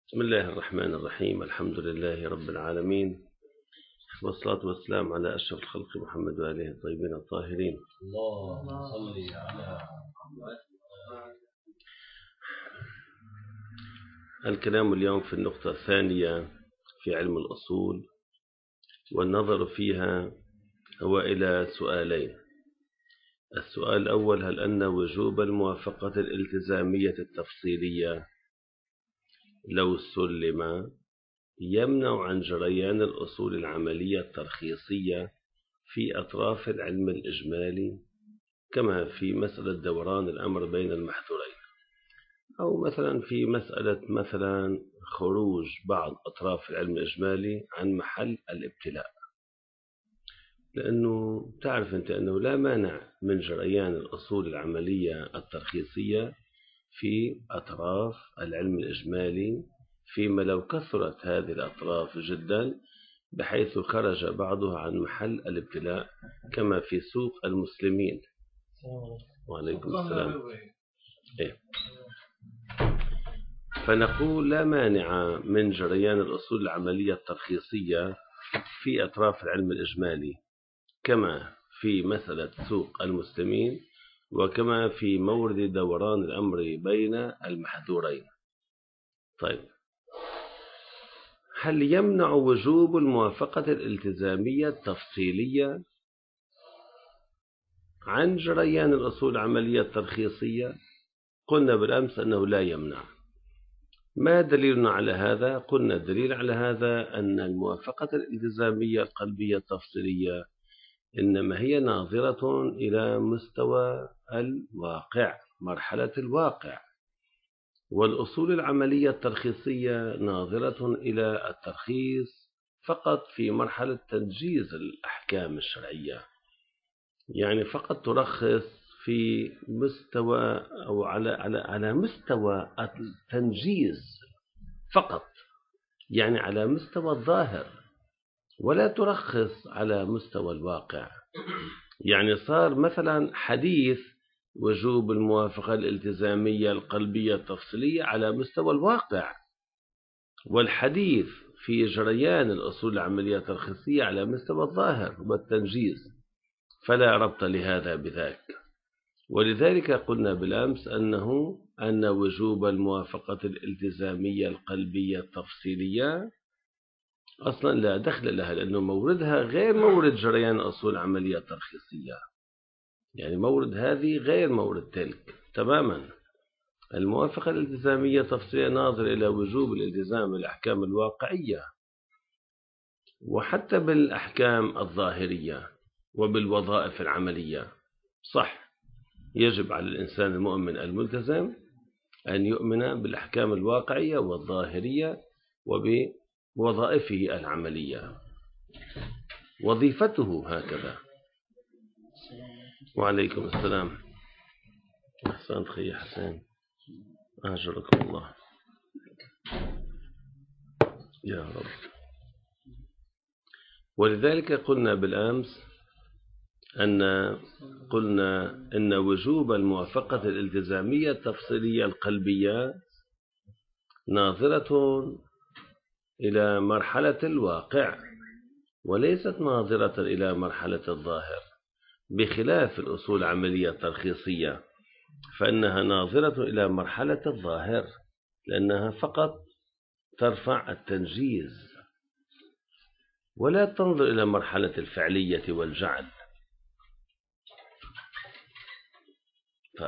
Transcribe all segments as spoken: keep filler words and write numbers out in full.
بسم الله الرحمن الرحيم. الحمد لله رب العالمين، والصلاة والسلام على أشرف الخلق محمد وآله الطيبين الطاهرين. اللهم صل على الكلام اليوم في النقطة الثانية في علم الأصول، والنظر فيها هو إلى سؤالين. السؤال الأول: هل أن وجوب الموافقة الالتزامية التفصيلية لو سلم يمنع عن جريان الأصول العملية الترخيصية في أطراف العلم الإجمالي، كما في مسألة دوران الأمر بين المحذورين، أو مثلا في مسألة مثلا خروج بعض أطراف العلم الإجمالي عن محل الابتلاء؟ لأنه تعرف أنت أنه لا مانع من جريان الأصول العملية الترخيصية في أطراف العلم الإجمالي، فيما لو كثرت هذه الأطراف جدا بحيث خرج بعضها عن محل الابتلاء، كما في سوق المسلمين. وعليكم السلام. إيه؟ فنقول لا مانع من جريان الأصول العملية الترخيصية في أطراف العلم الإجمالي، كما في مسألة سوق المسلمين، وكما في مورد دوران الأمر بين المحذورين. طيب، هل يمنع وجوب الموافقة الالتزامية التفصيلية عن جريان الأصول العملية الترخيصية؟ قلنا بالأمس أنه لا يمنع. ما دليلنا على هذا؟ قلنا الدليل على هذا أن الموافقة الالتزامية القلبية التفصيلية إنما هي ناظرة إلى مستوى الواقع، مرحلة الواقع، والأصول العملية الترخيصية ناظرة إلى الترخيص فقط في مرحلة تنجيز الأحكام الشرعية، يعني فقط ترخص في مستوى أو على على على مستوى التنجيز فقط، يعني على مستوى الظاهر، ولا ترخص على مستوى الواقع. يعني صار مثلا حديث وجوب الموافقة الالتزامية القلبية التفصيلية على مستوى الواقع، والحديث في جريان الأصول العملية الترخيصية على مستوى الظاهر والتنجيز، فلا ربط لهذا بذاك. ولذلك قلنا بالأمس أنه أن وجوب الموافقة الالتزامية القلبية التفصيلية أصلا لا دخل لها، لأنه موردها غير مورد جريان أصول العملية الترخيصية، يعني مورد هذه غير مورد تلك تماما. الموافقة الالتزامية التفصيلية ناظر إلى وجوب الالتزام بالأحكام الواقعية، وحتى بالأحكام الظاهرية وبالوظائف العملية. صح، يجب على الإنسان المؤمن الملتزم أن يؤمن بالأحكام الواقعية والظاهرية وبوظائفه العملية، وظيفته هكذا. وعليكم السلام. أحسنت خي حسين، أجركم الله يا رب. ولذلك قلنا بالأمس أن قلنا إن وجوب الموافقة الالتزامية التفصيلية القلبية ناظرة إلى مرحلة الواقع، وليست ناظرة إلى مرحلة الظاهر، بخلاف الأصول العملية الترخيصية فإنها ناظرة إلى مرحلة الظاهر، لأنها فقط ترفع التنجيز ولا تنظر إلى مرحلة الفعلية والجعل. طيب،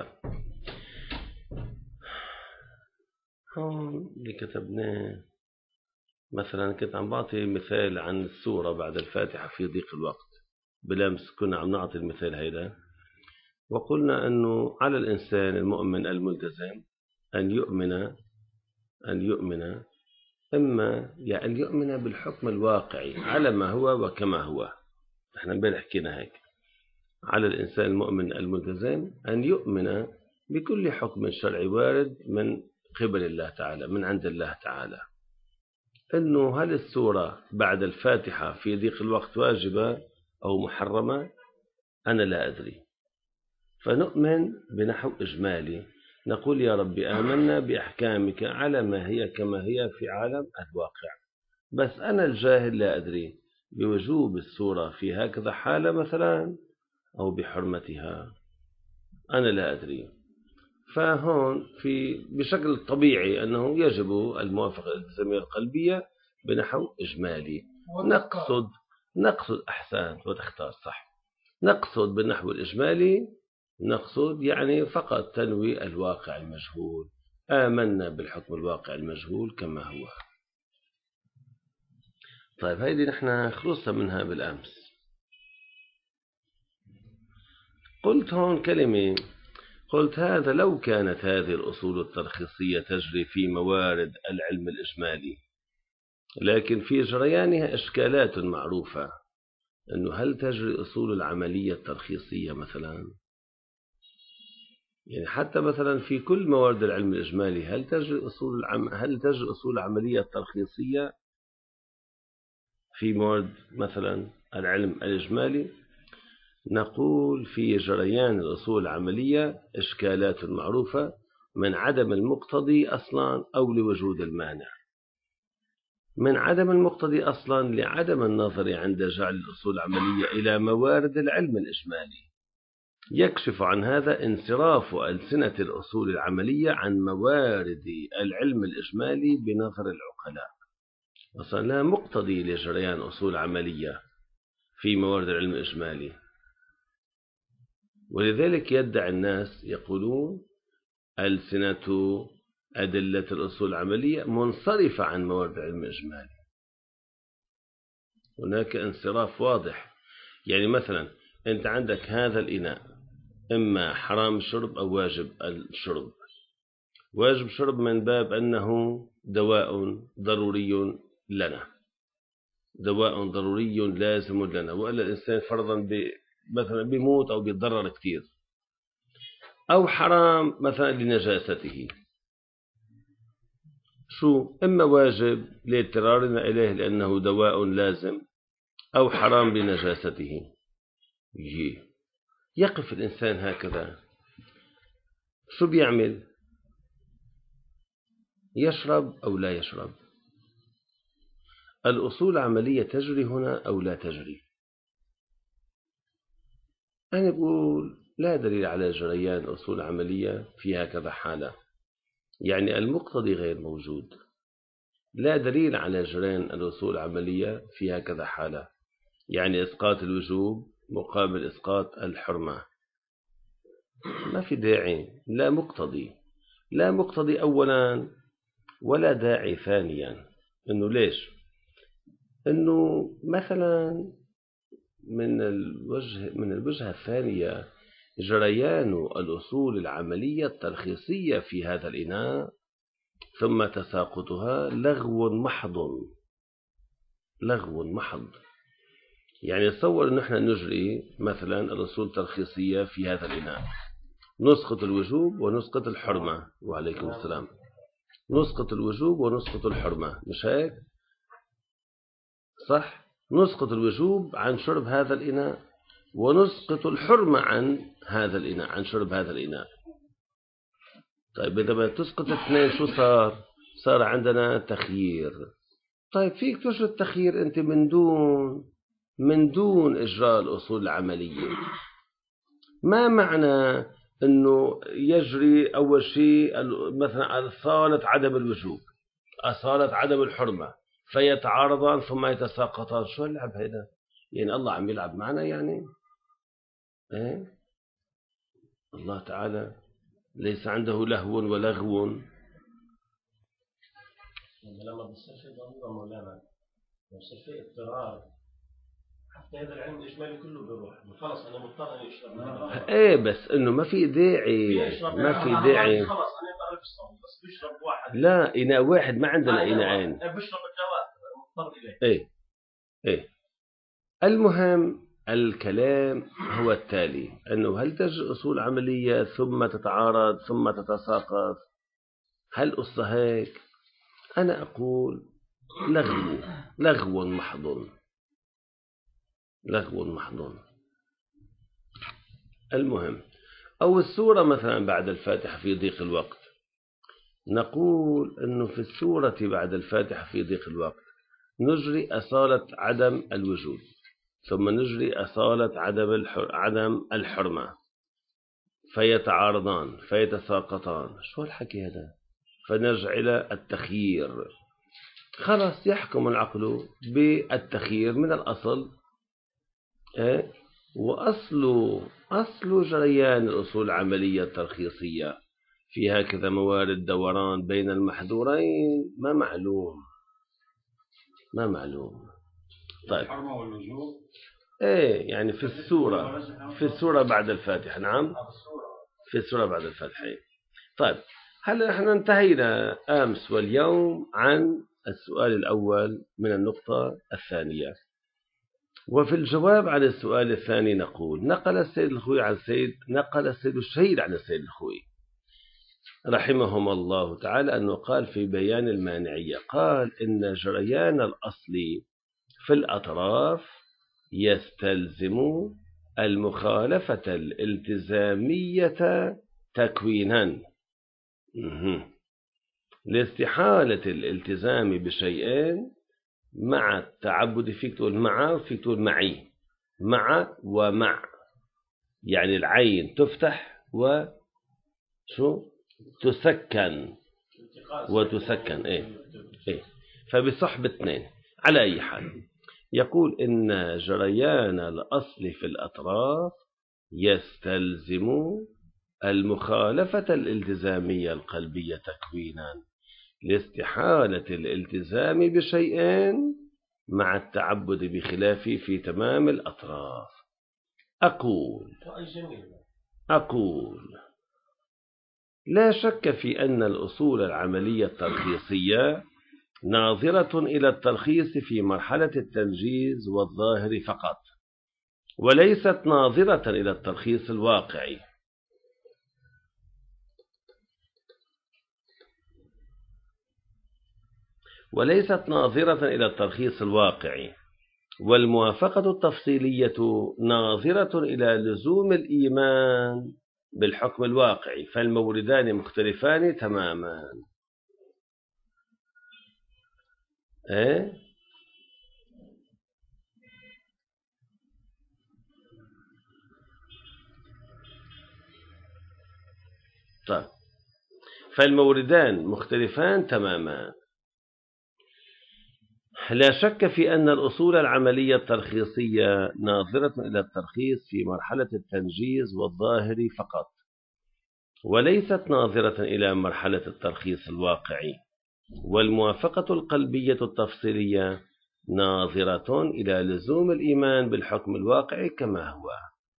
هون اللي كتبناه مثلا كنت عم بعطي مثال عن السورة بعد الفاتحة في ضيق الوقت. بالأمس كنا عم نعطي المثال هيدا، وقلنا أنه على الإنسان المؤمن الملتزم أن يؤمن أن يؤمن إما يعني أن يؤمن بالحكم الواقعي على ما هو وكما هو. احنا امبارح حكينا هيك. على الإنسان المؤمن الملتزم أن يؤمن بكل حكم شرعي وارد من قبل الله تعالى، من عند الله تعالى. أنه هل السورة بعد الفاتحة في ضيق الوقت واجبة أو محرمة؟ أنا لا أدري. فنؤمن بنحو إجمالي، نقول يا رب آمنا بأحكامك على ما هي كما هي في عالم الواقع، بس أنا الجاهل لا أدري بوجوب السورة في هكذا حالة مثلا أو بحرمتها، أنا لا أدري. فهون في بشكل طبيعي أنه يجب الموافقة الالتزامية القلبية بنحو إجمالي. نقصد نقصد أحسن وتختار صح، نقصد بالنحو الإجمالي، نقصد يعني فقط تنوي الواقع المجهول، آمنا بالحكم الواقع المجهول كما هو. طيب هيدي نحن خلصنا منها بالأمس. قلت هون كلمة، قلت هذا لو كانت هذه الأصول الترخيصية تجري في موارد العلم الإجمالي، لكن في جريانها إشكالات معروفة، أنه هل تجري أصول العملية الترخيصية مثلا؟ يعني حتى مثلا في كل موارد العلم الإجمالي هل تجري أصول العم... هل تجري أصول العملية الترخيصية في موارد مثلا العلم الإجمالي؟ نقول في جريان الأصول العملية إشكالات معروفة، من عدم المقتضي أصلا أو لوجود المانع. من عدم المقتضي أصلا لعدم النظر عند جعل الأصول العملية إلى موارد العلم الإجمالي، يكشف عن هذا انصراف ألسنة الأصول العملية عن موارد العلم الإجمالي بنظر العقلاء. أصلا لا مقتضي لجريان أصول عملية في موارد العلم الإجمالي، ولذلك يدعي الناس يقولون ألسنة أدلة الأصول العملية منصرفة عن موارد العلم الإجمالي. هناك انصراف واضح، يعني مثلا أنت عندك هذا الإناء إما حرام الشرب أو واجب الشرب. واجب الشرب من باب أنه دواء ضروري لنا، دواء ضروري لازم لنا، وإلا الإنسان فرضا مثلا بيموت أو بيتضرر كثير. أو حرام مثلا لنجاسته، شو إما واجب لاضطرارنا إليه لأنه دواء لازم، أو حرام بنجاسته. يقف الإنسان هكذا، شو بيعمل؟ يشرب أو لا يشرب؟ الأصول العملية تجري هنا أو لا تجري؟ أنا بقول لا دليل على جريان أصول عملية في هكذا حالة، يعني المقتضي غير موجود، لا دليل على جريان الأصول العملية في هكذا حالة، يعني إسقاط الوجوب مقابل إسقاط الحرمة، ما في داعي، لا مقتضي، لا مقتضي أولا ولا داعي ثانيا. إنه ليش؟ إنه مثلا من الوجه من الوجهة الثانية جريان الأصول العملية الترخيصية في هذا الإناء ثم تساقطها لغو محض، لغو محض. يعني تصور أن احنا نجري مثلا الأصول الترخيصية في هذا الإناء، نسقط الوجوب ونسقط الحرمة، وعليكم السلام، نسقط الوجوب ونسقط الحرمة، مش هيك؟ صح؟ نسقط الوجوب عن شرب هذا الإناء ونسقط الحرمة عن هذا الإناء، عن شرب هذا الإناء. طيب إذا ما تسقط اثنين شو صار؟ صار عندنا تخيير. طيب فيك تجري التخيير أنت من دون من دون إجراء الأصول العملية. ما معنى أنه يجري أول شيء مثلا أصالة عدم الوجوب، أصالة عدم الحرمة، فيتعارضان ثم يتساقطان؟ شو اللعب هذا؟ يعني الله عم يلعب معنا يعني؟ إيه؟ الله تعالى ليس عنده لهو ولغو. لما بصير في ضروره مولانا، بصير في اضطرار، حتى هذا العلم الاجمالي كله بيروح، خلص انا مضطر اني اشرب. ايه بس انه ما في داعي، ما في داعي. خلص انا بعرف الصوم، بس بيشرب واحد. لا إناء واحد، ما عندنا إناءين. بشرب الدواء مضطر اليه. ايه ايه. المهم الكلام هو التالي، أنه هل تجري أصول عملية ثم تتعارض ثم تتساقط؟ هل قصة هيك؟ أنا أقول لغو، لغو محض، لغو محض. المهم أو السورة مثلا بعد الفاتحة في ضيق الوقت، نقول أنه في السورة بعد الفاتحة في ضيق الوقت نجري أصالة عدم الوجود، ثم نجري أصالة عدم الحر... عدم الحرمة، فيتعارضان فيتساقطان. شو الحكي هذا؟ فنرجع إلى التخيير. خلاص يحكم العقل بالتخيير من الأصل. إيه؟ وأصل أصل جريان الأصول العملية الترخيصية في هكذا موارد دوران بين المحذورين ما معلوم ما معلوم. طيب الحرمة واللزوم. إيه يعني في السورة في السورة بعد الفاتحة. نعم في السورة بعد الفاتحة. طيب هل نحن انتهينا أمس واليوم عن السؤال الأول من النقطة الثانية، وفي الجواب على السؤال الثاني نقول نقل السيد الخوي عن السيد نقل السيد الشهيد عن السيد الخوي رحمهم الله تعالى أنه قال في بيان المانعية، قال إن جريان الأصل في الأطراف يستلزم المخالفة الالتزامية تكوينا، لاستحالة الالتزام بشيئين مع التعبد. فيك تقول مع وفيك تقول معي، مع ومع، يعني العين تفتح وشو تسكن وتسكن. إيه إيه فبصحب اثنين. على أي حال يقول إن جريان الأصل في الأطراف يستلزم المخالفة الالتزامية القلبية تكوينا، لاستحالة الالتزام بشيئين مع التعبد بخلافه في تمام الأطراف. أقول أقول لا شك في أن الأصول العملية الترخيصية ناظرة إلى الترخيص في مرحلة التنجيز والظاهر فقط، وليست ناظرة إلى الترخيص الواقعي. وليست ناظرة إلى الترخيص الواقعي والموافقة التفصيلية ناظرة إلى لزوم الإيمان بالحكم الواقعي، فالموردان مختلفان تماما. إيه؟ طيب فالموردان مختلفان تماما. لا شك في أن الأصول العملية الترخيصية ناظرة إلى الترخيص في مرحلة التنجيز والظاهر فقط، وليست ناظرة إلى مرحلة الترخيص الواقعي، والموافقة القلبية التفصيلية ناظرة إلى لزوم الإيمان بالحكم الواقعي كما هو.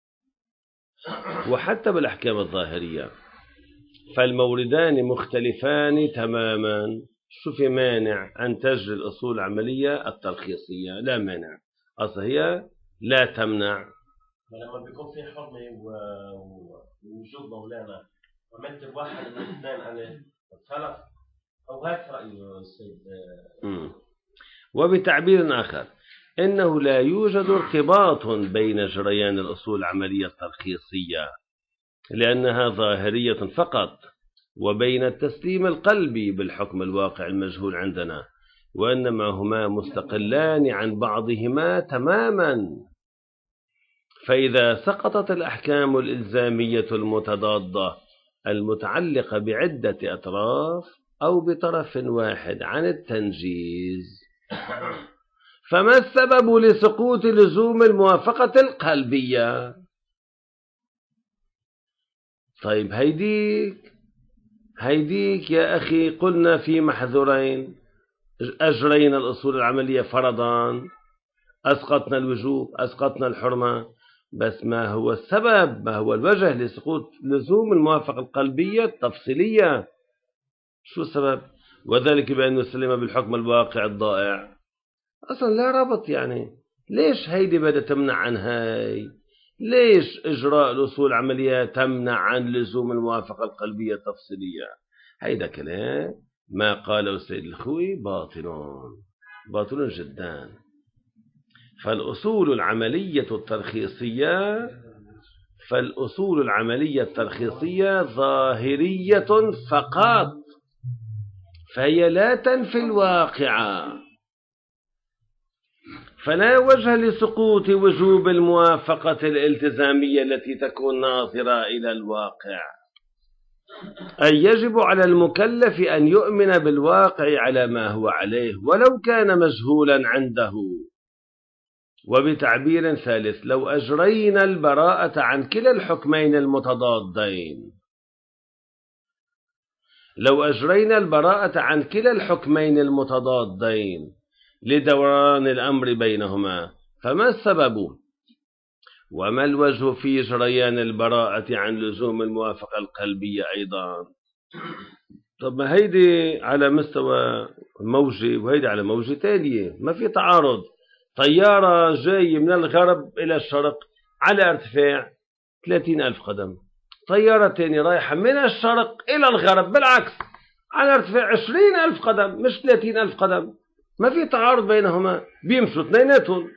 وحتى بالأحكام الظاهرية فالموردان مختلفان تماما. شو في مانع أن تجري الأصول العملية الترخيصية؟ لا مانع، أصلا هي لا تمنع. لما بيكون في حرمة ووجود مولانا ومنتب واحد من الاثنين عليه الخلف أو هيك رأيه السيد. وبتعبير آخر إنه لا يوجد ارتباط بين جريان الأصول العملية الترخيصية لأنها ظاهرية فقط وبين التسليم القلبي بالحكم الواقع المجهول عندنا، وإنما هما مستقلان عن بعضهما تماما. فإذا سقطت الأحكام الإلزامية المتضادة المتعلقة بعدة أطراف أو بطرف واحد عن التنجيز، فما السبب لسقوط لزوم الموافقة القلبية؟ طيب هيديك هيديك يا أخي قلنا في محذورين، أجرينا الأصول العملية فرضا، أسقطنا الوجوب، أسقطنا الحرمة، بس ما هو السبب، ما هو الوجه لسقوط لزوم الموافقة القلبية التفصيلية؟ شو السبب؟ وذلك بأن نسلم بالحكم الواقع الضائع. أصلا لا ربط، يعني ليش هيدي بدها تمنع عن هاي؟ ليش إجراء الأصول العملية تمنع عن لزوم الموافقة القلبية التفصيلية؟ هيدا كلام ما قاله السيد الخوي باطل باطل جدا. فالأصول العملية الترخيصية فالأصول العملية الترخيصية ظاهرية فقط، فهي لا تنفي الواقع، فلا وجه لسقوط وجوب الموافقة الالتزامية التي تكون ناظرة إلى الواقع. أي يجب على المكلف أن يؤمن بالواقع على ما هو عليه ولو كان مجهولا عنده. وبتعبير ثالث، لو أجرينا البراءة عن كلا الحكمين المتضادين لو أجرينا البراءة عن كلا الحكمين المتضادين لدوران الأمر بينهما، فما السبب وما الوجه في جريان البراءة عن لزوم الموافقة القلبية أيضا؟ طب ما هيدي على مستوى موجي وهيدي على موجة تالية، ما في تعارض. طيارة جاي من الغرب إلى الشرق على ارتفاع ثلاثين ألف قدم، طيارة تانية رايحة من الشرق إلى الغرب بالعكس على ارتفاع عشرين ألف قدم مش ثلاثين ألف قدم، ما في تعارض بينهما، بيمشوا اثنيناتهم.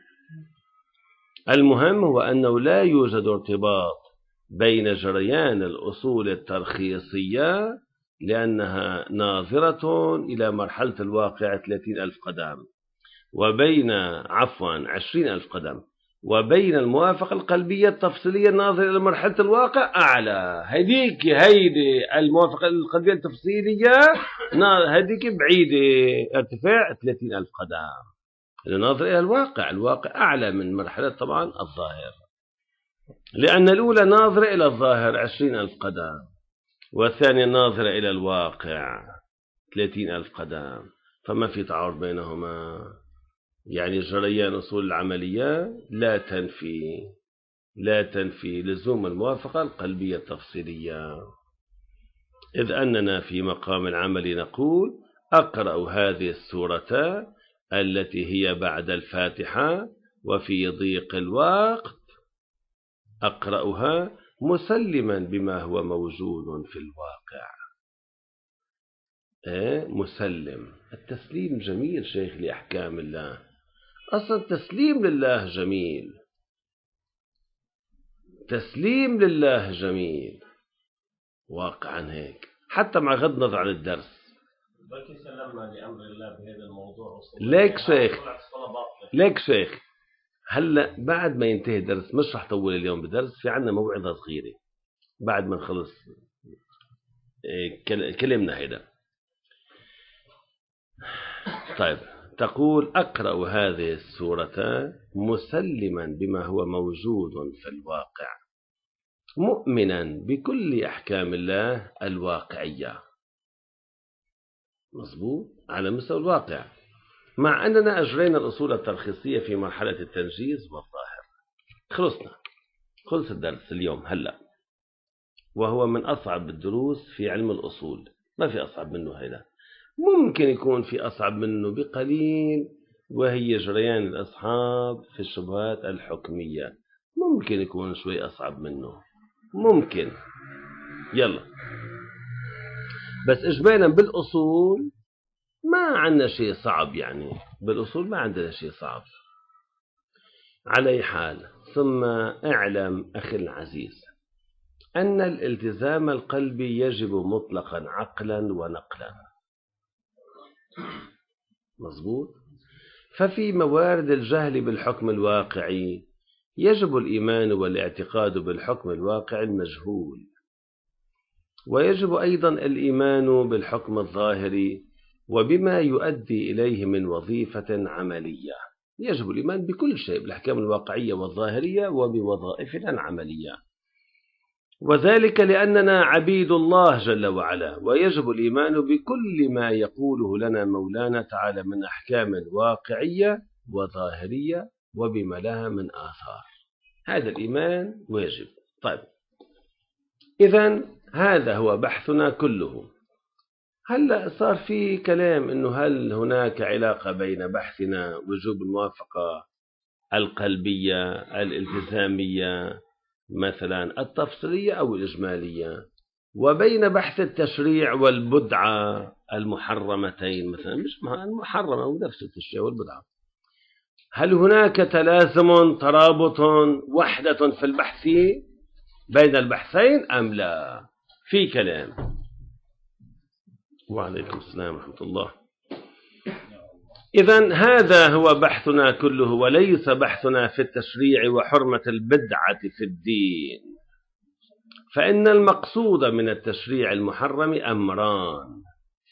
المهم هو أنه لا يوجد ارتباط بين جريان الأصول الترخيصية لأنها ناظرة إلى مرحلة الواقع ثلاثين ألف قدم وبين عفوا عشرين ألف قدم وبين الموافقة القلبية التفصيلية الناظرة إلى مرحلة الواقع أعلى. هديك هيدي الموافقة القلبية التفصيلية هديك بعيدة ارتفاع ثلاثين ألف قدم، الناظر إلى الواقع، الواقع أعلى من مرحلة طبعا الظاهر، لأن الأولى ناظرة إلى الظاهر عشرين ألف قدم والثانية ناظرة إلى الواقع ثلاثين ألف قدم، فما في تعارض بينهما. يعني جريان أصول العملية لا تنفي لا تنفي لزوم الموافقة القلبية التفصيلية، إذ أننا في مقام العمل نقول أقرأ هذه السورة التي هي بعد الفاتحة وفي ضيق الوقت أقرأها مسلما بما هو موجود في الواقع. إيه؟ مسلم. التسليم جميل شيخ لأحكام الله، أصلا تسليم لله جميل، تسليم لله جميل واقعا هيك، حتى مع غض النظر عن الدرس. بلكي سلمنا لأمر الله بهذا الموضوع. ليك شيخ ليك شيخ هلا بعد ما ينتهي الدرس، مش رح طول اليوم بدرس، في عنا موعظة صغيرة بعد ما نخلص كلمنا هيدا. طيب، تقول أقرأ هذه السورة مسلما بما هو موجود في الواقع مؤمنا بكل أحكام الله الواقعية. مظبوط على مستوى الواقع، مع أننا أجرينا الأصول الترخيصية في مرحلة التنجيز والظاهر. خلصنا، خلص الدرس اليوم هلأ، وهو من أصعب الدروس في علم الأصول، ما في أصعب منه هذا. ممكن يكون في أصعب منه بقليل، وهي جريان الأصحاب في الشبهات الحكمية، ممكن يكون شوي أصعب منه، ممكن. يلا، بس إجمالا بالأصول ما عندنا شيء صعب، يعني بالأصول ما عندنا شيء صعب. على أي حال، ثم اعلم أخي العزيز أن الالتزام القلبي يجب مطلقا عقلا ونقلا. مظبوط. ففي موارد الجهل بالحكم الواقعي يجب الإيمان والاعتقاد بالحكم الواقع المجهول، ويجب أيضا الإيمان بالحكم الظاهري وبما يؤدي إليه من وظيفة عملية. يجب الإيمان بكل شيء، بالأحكام الواقعية والظاهرية وبوظائفنا العملية، وذلك لأننا عبيد الله جل وعلا، ويجب الإيمان بكل ما يقوله لنا مولانا تعالى من أحكام واقعية وظاهرية وبما لها من آثار. هذا الإيمان واجب. طيب، إذن هذا هو بحثنا كله. هلأ صار في كلام إنه هل هناك علاقة بين بحثنا وجوب الموافقة القلبية الالتزامية مثلا التفصيلية أو الإجمالية، وبين بحث التشريع والبدعة المحرمتين مثلا، مش المحرمة ونفس التشريع والبدعة، هل هناك تلازم ترابط وحدة في البحث؟ بين البحثين أم لا؟ في كلام. وعليكم السلام ورحمة الله. إذن هذا هو بحثنا كله، وليس بحثنا في التشريع وحرمة البدعة في الدين. فإن المقصود من التشريع المحرم أمران.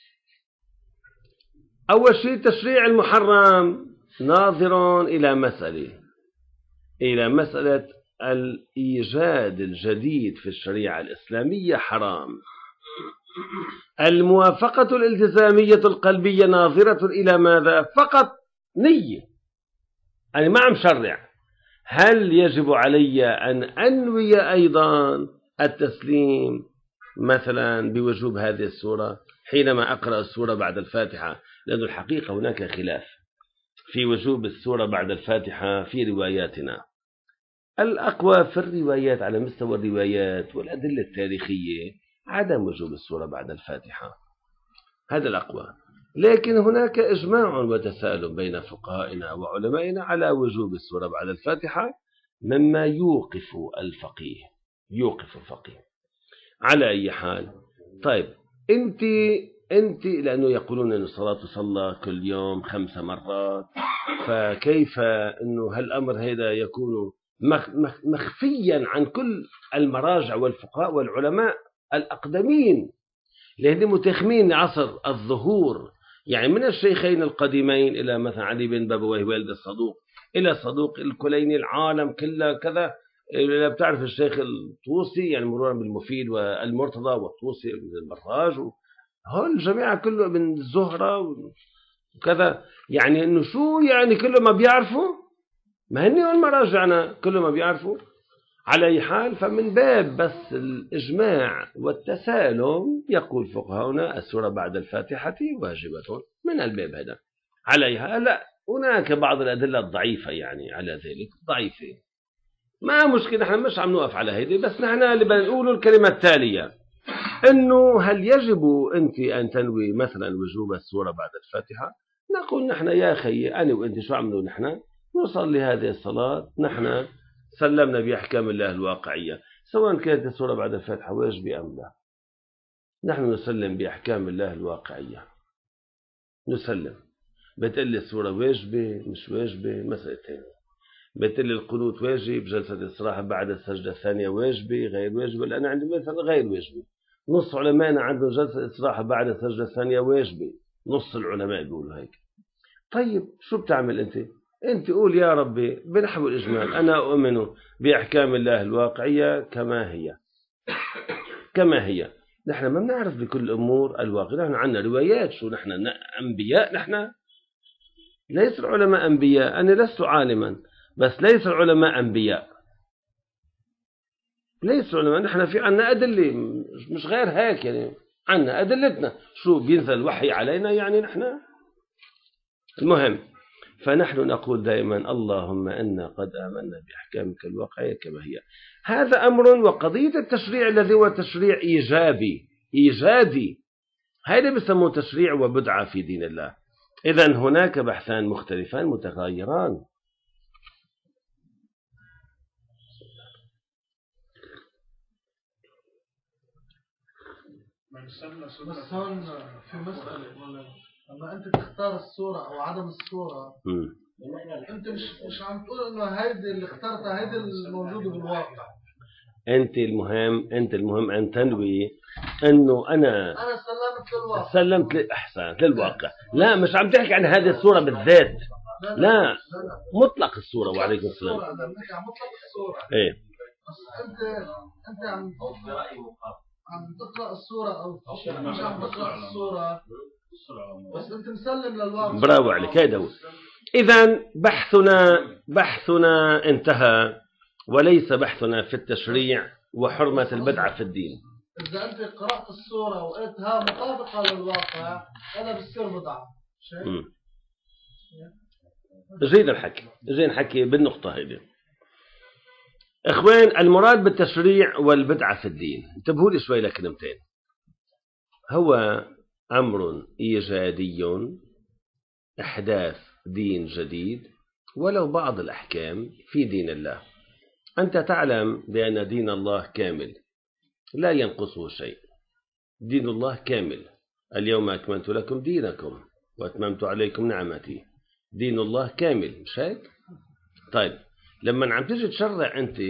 أول شيء التشريع المحرم ناظر إلى مسألة إلى مسألة الإيجاد الجديد في الشريعة الإسلامية حرام. الموافقة الالتزامية القلبية ناظرة إلى ماذا؟ فقط نية، أنا ما عم شرع. هل يجب علي أن أنوي أيضا التسليم مثلا بوجوب هذه السورة حينما أقرأ السورة بعد الفاتحة؟ لأن الحقيقة هناك خلاف في وجوب السورة بعد الفاتحة في رواياتنا. الأقوى في الروايات على مستوى الروايات والأدلة التاريخية عدم وجوب السورة بعد الفاتحة، هذا الأقوى. لكن هناك إجماع وتسالم بين فقهائنا وعلمائنا على وجوب السورة بعد الفاتحة، مما يوقف الفقيه يوقف الفقيه على أي حال. طيب أنت أنت لأنه يقولون أن الصلاة تصلى كل يوم خمس مرات، فكيف أنه هالأمر هذا يكون مخفيا عن كل المراجع والفقهاء والعلماء الأقدمين، لأنهم متخمين عصر الظهور، يعني من الشيخين القديمين إلى مثلا علي بن بابويه والد الصدوق إلى صدوق الكليني، العالم كله كذا. إذا بتعرف الشيخ الطوسي يعني مرورا بالمفيد والمرتضى والطوسي البراج، هول الجماعة كله من الزهرة وكذا، يعني إنه شو يعني كله ما بيعرفوا، ما هني هون مراجعنا كله ما بيعرفوا. على أي حال، فمن باب بس الإجماع والتسالم يقول فقهاؤنا السورة بعد الفاتحة واجبة من الباب هذا. على أي حال لا، هناك بعض الأدلة الضعيفة يعني على ذلك ضعيفة، ما مشكلة، نحن مش عم نوقف على هذه، بس نحن اللي بنقوله الكلمة التالية، إنه هل يجب أنت أن تنوي مثلا وجوب السورة بعد الفاتحة؟ نقول نحن يا أخي أنا وأنت شو عملوا؟ نحن نصلي هذه الصلاة، نحن سلمنا بأحكام الله الواقعية، سواء كانت السورة بعد الفاتحة واجبة أم لا، نحن نسلم بأحكام الله الواقعية، نسلم. بتقلي السورة واجبة مش واجبة مسألتين، بتقلي القنوت واجب، جلسة الاستراحة بعد السجدة الثانية واجبة غير واجبة، لأن عندي مثلا غير واجبة. نص علمائنا عندهم جلسة الاستراحة بعد السجدة الثانية واجبة، نص العلماء بيقولوا هيك. طيب شو بتعمل أنت؟ أنت قول يا ربي بنحو الإجمال أنا أؤمن بأحكام الله الواقعية كما هي كما هي. نحن ما بنعرف بكل الأمور الواقعية، نحن عندنا روايات. شو نحن أنبياء؟ نحن ليس العلماء أنبياء، أنا لست عالما، بس ليس العلماء أنبياء، ليس العلماء. نحن في عنا أدلة مش غير هيك، يعني عنا أدلتنا. شو بينزل الوحي علينا يعني نحن؟ المهم، فنحن نقول دائما اللهم إنا قد آمنا بأحكامك الواقعية كما هي. هذا أمر. وقضية التشريع الذي هو تشريع إيجابي إيجادي، هذا بيسموه تشريع وبدعة في دين الله. إذن هناك بحثان مختلفان متغايران. بس هون في مسألة، لما أنت تختار الصورة أو عدم الصورة، م. أنت مش مش عم تقول إنه هيدي اللي اخترتها هيدي الموجودة بالواقع. أنت المهم أنت المهم أن تنوي إنه أنا أنا سلمت للواقع، سلمت لأحسن للواقع. لا، مش عم تحكي عن هذه الصورة بالذات، لا, لا, لا, لا, لا. مطلق الصورة. وعليكم السلام. مطلق الصورة. إيه. بس أنت أنت عم عم تقرأ الصورة أو مش عم تقرأ الصورة، بس أنت مسلم للواقع. برافو عليك، هيدا هو. إذن بحثنا بحثنا انتهى، وليس بحثنا في التشريع وحرمة البدعة في الدين. إذا أنت قرأت الصورة وقلتها مطابقة للواقع، هذا بصير بدعة. جيد الحكي، جيد الحكي بالنقطة هذه. إخوان، المراد بالتشريع والبدعة في الدين، انتبهوا لي شوي لكلمتين. هو أمر إيجادي، إحداث دين جديد ولو بعض الأحكام في دين الله. أنت تعلم بأن دين الله كامل لا ينقصه شيء. دين الله كامل. اليوم أكملت لكم دينكم وأتممت عليكم نعمتي. دين الله كامل، مش هيك؟ طيب لما عم تيجي تشرع أنت،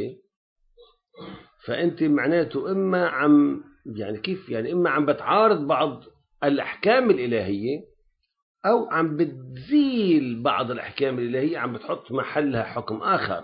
فأنت معناته إما عم يعني كيف يعني إما عم بتعارض بعض الأحكام الإلهية، أو عم بتزيل بعض الأحكام الإلهية، عم بتحط محلها حكم آخر.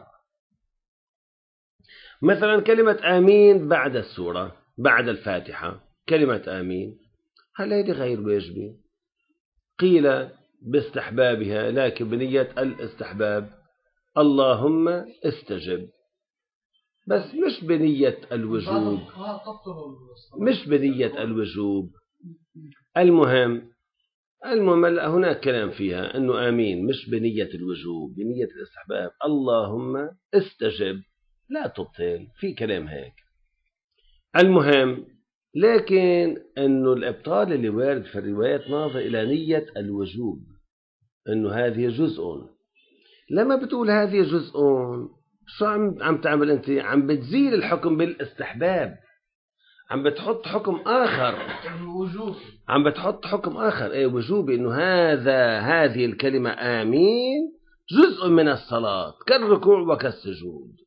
مثلا كلمة آمين بعد السورة، بعد الفاتحة، كلمة آمين هل هذه غير واجبة؟ قيل باستحبابها لكن بنية الاستحباب، اللهم استجب، بس مش بنية الوجوب، مش بنية الوجوب. المهم المهم هناك كلام فيها أنه آمين مش بنية الوجوب، بنية الاستحباب، اللهم استجب، لا تبطل، في كلام هيك. المهم لكن أنه الإبطال اللي وارد في الروايات ناظر إلى نية الوجوب، أنه هذه جزء. لما بتقول هذه جزء، شو عم عم تعمل أنت؟ عم بتزيل الحكم بالاستحباب، عم بتحط حكم آخر، وجوب، عم بتحط حكم آخر إيه وجوبي، إنه هذا هذه الكلمة آمين جزء من الصلاة كالركوع وكالسجود.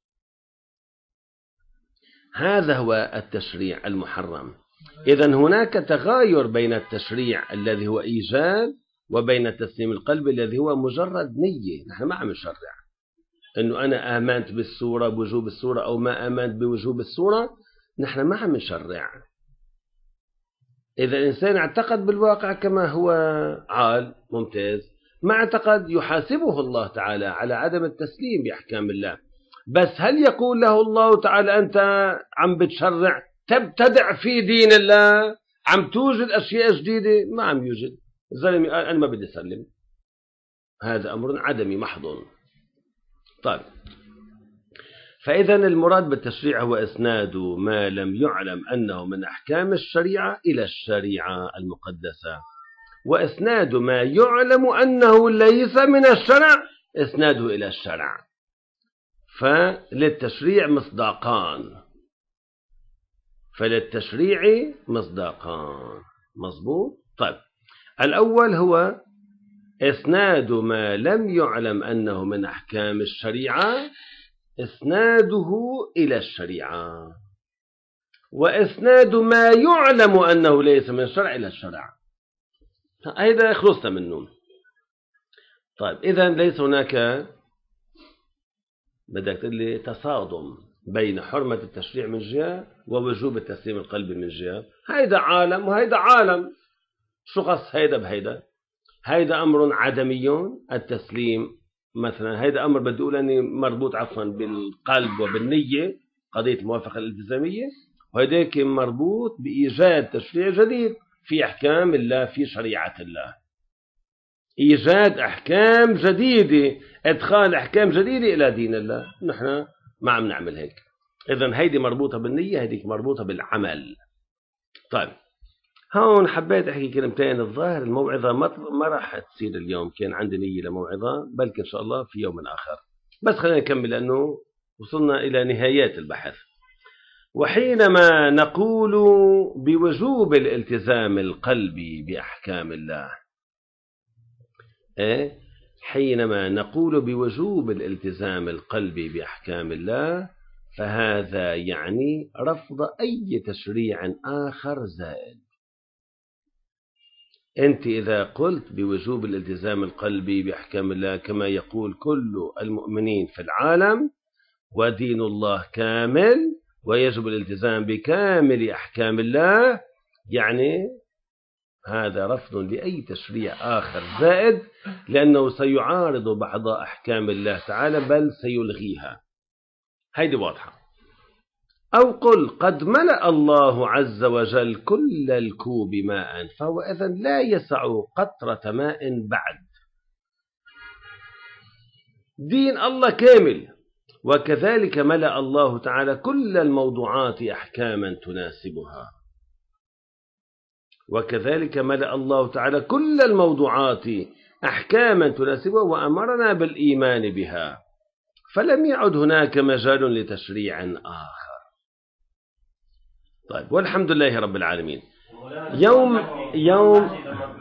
هذا هو التشريع المحرم. إذن هناك تغاير بين التشريع الذي هو إيجاب وبين تسليم القلب الذي هو مجرد نية. نحن ما عم نشرع إنه أنا آمنت بالسورة بوجوب السورة أو ما آمنت بوجوب السورة، نحن ما عم نشرع. إذا الإنسان اعتقد بالواقع كما هو عال ممتاز، ما اعتقد يحاسبه الله تعالى على عدم التسليم بأحكام الله. بس هل يقول له الله تعالى أنت عم بتشرع تبتدع في دين الله، عم توجد أشياء جديدة؟ ما عم يوجد. الزلمة قال أنا ما بدي أسلم، هذا أمر عدمي محض. طيب فإذا المراد بالتشريع هو إسناد ما لم يعلم أنه من أحكام الشريعة إلى الشريعة المقدسة، وإسناد ما يعلم أنه ليس من الشرع إسناده إلى الشرع. فللتشريع مصداقان، فللتشريع مصداقان. مظبوط. طيب الأول هو إسناد ما لم يعلم أنه من أحكام الشريعة إسناده إلى الشريعة، وإسناد ما يعلم أنه ليس من الشرع إلى الشرع. هذا خلصنا منه. طيب إذن ليس هناك بدك تقول لي تصادم بين حرمة التشريع من جهة ووجوب التسليم القلبي من جهة. هيدا عالم وهيدا عالم، شو قص هيدا بهيدا؟ هيدا أمر عدمي التسليم مثلا، هيدا أمر بدي أقول أني مربوط عفوا بالقلب وبالنية، قضية الموافقة الالتزامية، وهيداك مربوط بإيجاد تشريع جديد في أحكام الله في شريعة الله، إيجاد أحكام جديدة، إدخال أحكام جديدة إلى دين الله. نحن ما عم نعمل هيك. إذن هيدي مربوطة بالنية، هيديك مربوطة بالعمل. طيب هون حبيت أحكي كلمتين. الظاهر الموعظة ما راح تصير اليوم، كان عندي نية لموعظة، بلكن إن شاء الله في يوم آخر. بس خلينا نكمل لأنه وصلنا إلى نهايات البحث. وحينما نقول بوجوب الالتزام القلبي بأحكام الله، إيه؟ حينما نقول بوجوب الالتزام القلبي بأحكام الله، فهذا يعني رفض أي تشريع آخر زائد. أنت إذا قلت بوجوب الالتزام القلبي بأحكام الله كما يقول كل المؤمنين في العالم، ودين الله كامل ويجب الالتزام بكامل أحكام الله، يعني هذا رفض لأي تشريع آخر زائد، لأنه سيعارض بعض أحكام الله تعالى بل سيلغيها. هيدي واضحة. أو قل قد ملأ الله عز وجل كل الكوب ماء، فهو إذن لا يسع قطرة ماء بعد. دين الله كامل، وكذلك ملأ الله تعالى كل الموضوعات أحكاما تناسبها، وكذلك ملأ الله تعالى كل الموضوعات أحكاما تناسبها وأمرنا بالإيمان بها. فلم يعد هناك مجال لتشريع آخر. طيب، والحمد لله رب العالمين. يوم يوم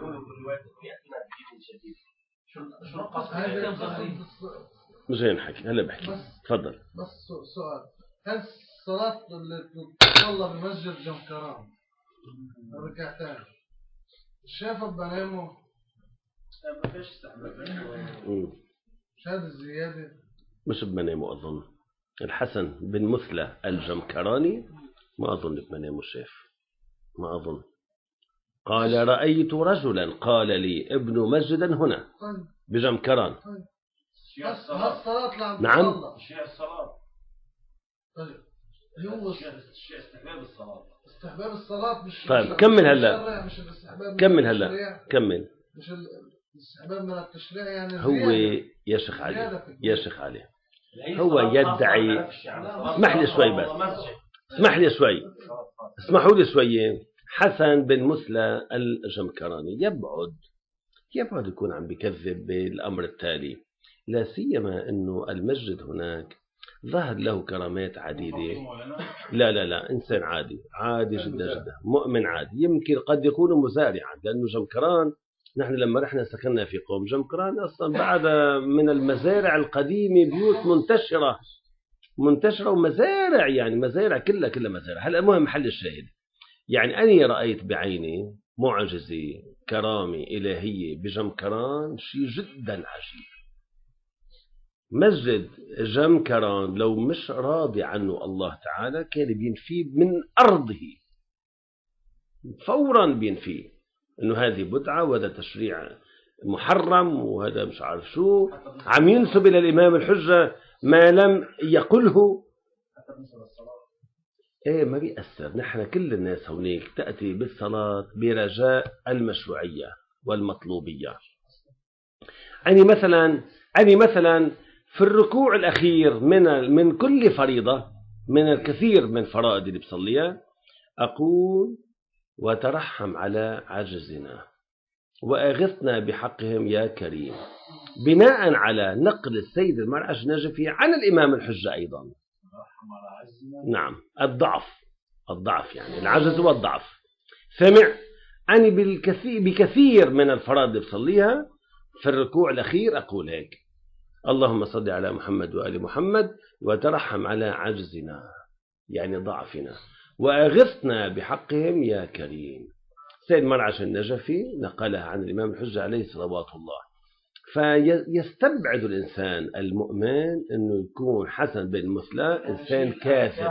مش نحكي هلا بحكي. تفضل. بس سؤال، هل الصلاة اللي تصلى بمسجد جمكران ركعتين شافت بنامه؟ ما فيش استحباب، مش هذا الزيادة؟ مش بمنامه أظن. الحسن بن مثلى الجمكراني ما أظن بمنامه شاف، ما أظن. قال رأيت رجلا قال لي ابن مسجدا هنا بجمكران. نعم. شيء الصلاة. هو استحباب الصلاة. استحباب الصلاة مش. طيب كمل هلا. كمل هلا. كمل. مش الاستحباب من التشريع يعني. هو يا شيخ علي يا شيخ علي هو يدعي. اسمح لي شوي بس. اسمح لي شوي. اسمحوا لي شوي. حسن بن مثلى الجمكراني يبعد يبعد يكون عم بكذب بالأمر التالي، لا سيما أنه المسجد هناك ظهر له كرامات عديدة. لا لا لا إنسان عادي عادي جدا جدا، مؤمن عادي، يمكن قد يكون مزارعا، لأنه جمكران نحن لما رحنا سكننا في قوم جمكران أصلا بعد من المزارع القديمة، بيوت منتشرة منتشرة ومزارع، يعني مزارع كلها كلها مزارع. هلا المهم محل الشاهد، يعني أنا رأيت بعيني معجزة كرامة إلهية بجمكران، شيء جدا عجيب. مسجد جمكران لو مش راضي عنه الله تعالى كان بينفيه من أرضه فورا، بينفيه إنه هذه بدعة وهذا تشريع محرم وهذا مش عارف شو، عم ينسب إلى الإمام الحجة ما لم يقله. ايه ما بيأثر. نحن كل الناس هونيك تأتي بالصلاة برجاء المشروعية والمطلوبية. أني مثلا أني مثلا في الركوع الأخير من من كل فريضة، من الكثير من فرائض اللي بصليها، أقول وترحم على عجزنا وأغثنا بحقهم يا كريم، بناء على نقل السيد المرعش النجفي عن الإمام الحجة أيضا. نعم، الضعف الضعف يعني العجز والضعف. سمع أني بالكثير بكثير من الفرائض اللي بصليها في الركوع الأخير أقول هيك: اللهم صل على محمد وآل محمد وترحم على عجزنا يعني ضعفنا وأغثنا بحقهم يا كريم. سيد مرعش النجفي نقلها عن الإمام الحجة عليه صلوات الله. فيستبعد الإنسان المؤمن أنه يكون حسن بن مثلى إنسان كاذب.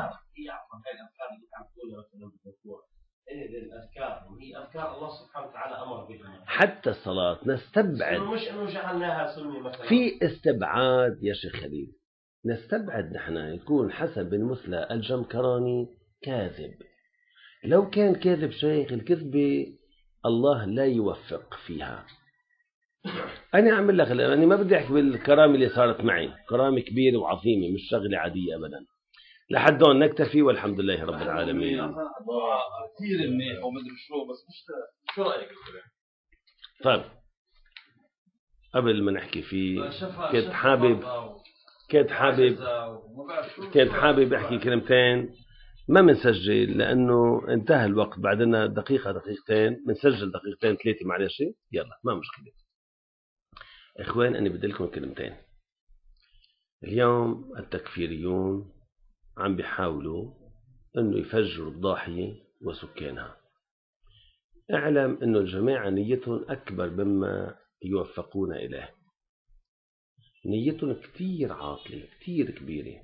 أذكار الله سبحانه وتعالى أمر بها. حتى الصلاة نستبعد، مش إنه جعلناها سنة مثلا. في استبعاد يا شيخ خليل، نستبعد نحن يكون حسن بن مثلى الجمكراني كاذب. لو كان كاذب شيخ، الكذبة الله لا يوفق فيها. أنا أعمل لك، أنا ما بدي أحكي بالكرامة اللي صارت معي، كرامة كبيرة وعظيمة مش شغلة عادية أبدا. لحد هون نكتفي والحمد لله رب العالمين. كثير منيح ومدري شو، بس مش شو رأيك؟ طيب قبل ما نحكي فيه كنت حابب كنت حابب كنت حابب أحكي كلمتين. ما منسجل لأنه انتهى الوقت، بعدنا دقيقة دقيقتين، منسجل دقيقتين ثلاثة معلش، يلا ما مشكلة. إخوان أنا بدي لكم كلمتين. اليوم التكفيريون عم بيحاولوا أنه يفجروا الضاحية وسكانها. اعلم أنه الجماعة نيتهم أكبر مما يوفقون إليه، نيتهم كتير عاطلة كتير كبيرة،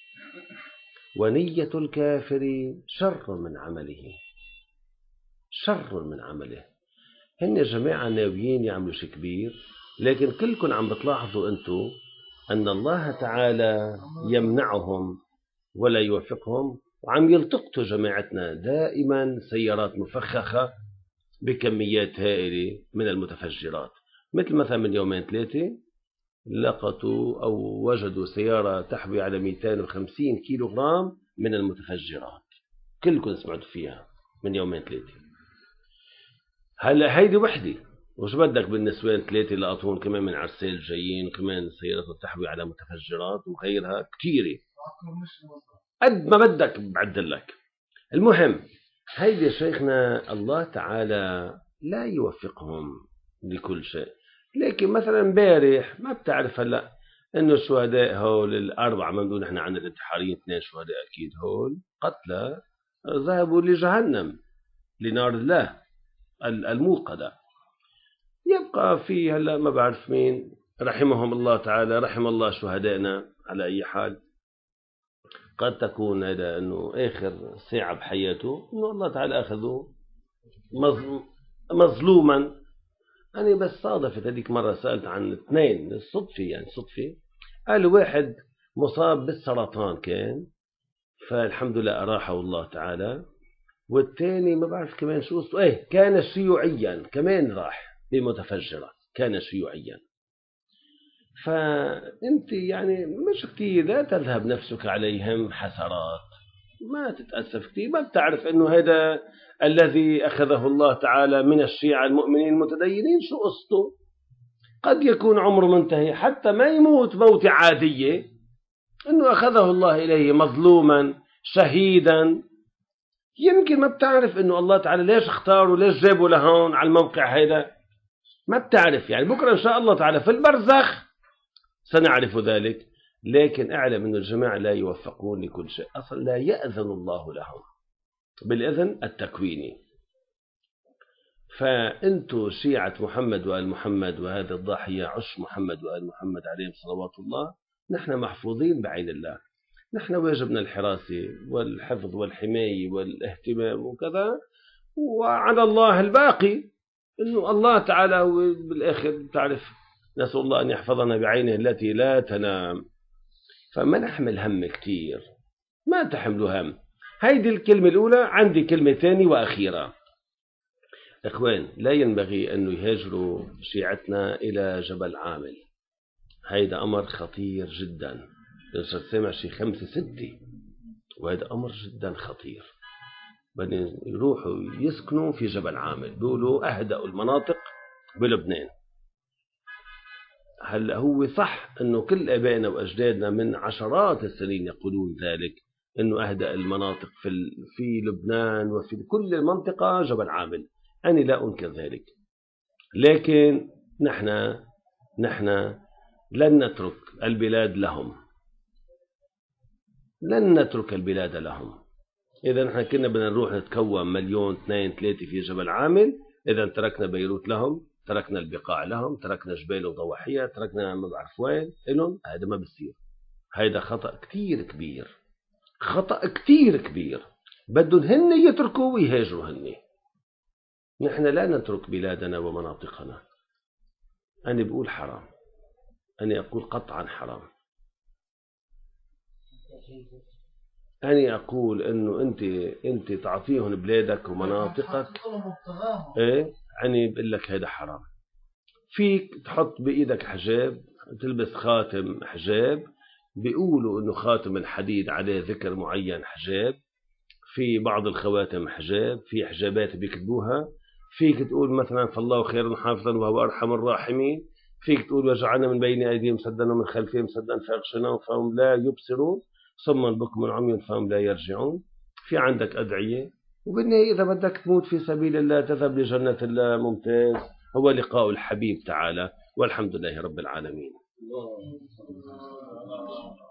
ونية الكافر شر من عمله، شر من عمله. هن جماعة ناويين يعملوا شيء كبير، لكن كلكم عم بتلاحظوا أنتم أن الله تعالى يمنعهم ولا يوفقهم، وعم يلتقطوا جماعتنا دائما سيارات مفخخة بكميات هائلة من المتفجرات. مثل مثلا من يومين ثلاثة لقطوا أو وجدوا سيارة تحوي على مئتين وخمسين كيلو غرام من المتفجرات، كلكم سمعتوا فيها من يومين ثلاثة. هلا هيدي وحدة، وش بدك بالنسوان ثلاثة لقطون كمان من عرسال جايين، كمان سيارات تحوي على متفجرات وغيرها كتيرة، قد ما بدك بعدل لك. المهم هيدي شيخنا الله تعالى لا يوفقهم لكل شيء. لكن مثلا امبارح ما بتعرف هلا انه الشهداء هول الاربعه ممدود نحن عن الانتحاريين اثنين شهداء اكيد هول قتلى ذهبوا لجهنم لنار الله الموقدة. يبقى في هلا ما بعرف مين رحمهم الله تعالى، رحم الله شهدائنا على اي حال. قد تكون هذا انه اخر ساعة بحياته انه الله تعالى اخذه مظلوما. أنا بس صادفت هذيك مرة سألت عن اثنين الصدفة، يعني صدفة قالوا واحد مصاب بالسرطان كان فالحمد لله أراحه الله تعالى، والثاني ما بعرف كمان شو اسمه، ايه كان شيوعيا كمان راح بمتفجرة، كان شيوعيا. فأنت يعني مش كتير لا تذهب نفسك عليهم حسرات، ما تتأسف كتير، ما بتعرف انه هذا الذي أخذه الله تعالى من الشيعة المؤمنين المتدينين شو قصته. قد يكون عمره منتهي حتى ما يموت موت عادية، انه أخذه الله إليه مظلوما شهيدا. يمكن ما بتعرف انه الله تعالى ليش اختاره، ليش جابه لهون على الموقع هذا، ما بتعرف. يعني بكرة إن شاء الله تعالى في البرزخ سنعرف ذلك. لكن اعلم أن الجماعة لا يوفقون لكل شيء، أصلا لا يأذن الله لهم بالإذن التكويني. فأنتوا شيعة محمد وآل محمد وهذا الضاحية عش محمد وآل محمد عليهم صلوات الله، نحن محفوظين بعين الله. نحن واجبنا الحراسة والحفظ والحماية والاهتمام وكذا، وعلى الله الباقي. إنه الله تعالى بالآخر تعرف، نسأل الله أن يحفظنا بعينه التي لا تنام. فما نحمل هم كتير، ما تحملوا هم. هيدي الكلمة الأولى. عندي كلمة ثانية وأخيرة. إخوان، لا ينبغي أن يهاجروا شيعتنا إلى جبل عامل. هيدا أمر خطير جدا. نصر سامع شي خمسة ستة، وهذا أمر جدا خطير. بدهم يروحوا يسكنوا في جبل عامل، بيقولوا أهدأوا المناطق بلبنان. هل هو صح أنه كل أبائنا وأجدادنا من عشرات السنين يقولون ذلك، أنه أهدأ المناطق في في لبنان وفي كل المنطقة جبل عامل؟ أنا لا أنكر ذلك، لكن نحن نحن لن نترك البلاد لهم، لن نترك البلاد لهم. إذا نحن كنا بدنا نروح نتكون مليون اثنين ثلاثة في جبل عامل، إذا تركنا بيروت لهم، تركنا البقاع لهم، تركنا جبال وضواحيها، تركنا ما بعرف وين لهم. هذا ما بصير. هذا خطأ كتير كبير، خطأ كتير كبير. بدهم هن يتركوا ويهاجروا هن. نحن لا نترك بلادنا ومناطقنا. أنا بقول حرام، أنا أقول قطعا حرام. أنا أقول إنه أنت أنت تعطيهم بلادك ومناطقك، إيه أنا بقول لك هذا حرام. فيك تحط بإيدك حجاب، تلبس خاتم حجاب، بيقولوا إنه خاتم الحديد عليه ذكر معين حجاب، في بعض الخواتم حجاب، في حجابات بيكتبوها. فيك تقول مثلا فالله خير حافظا وهو أرحم الراحمين. فيك تقول وجعلنا من بين أيديهم سدا ومن خلفهم سدا فأغشيناهم فهم لا يبصرون صما بكم عمي فهم لا يرجعون. في عندك أدعية. وبالنهاية إذا بدك تموت في سبيل الله تذهب لجنة الله، ممتاز، هو لقاء الحبيب تعالى، والحمد لله رب العالمين.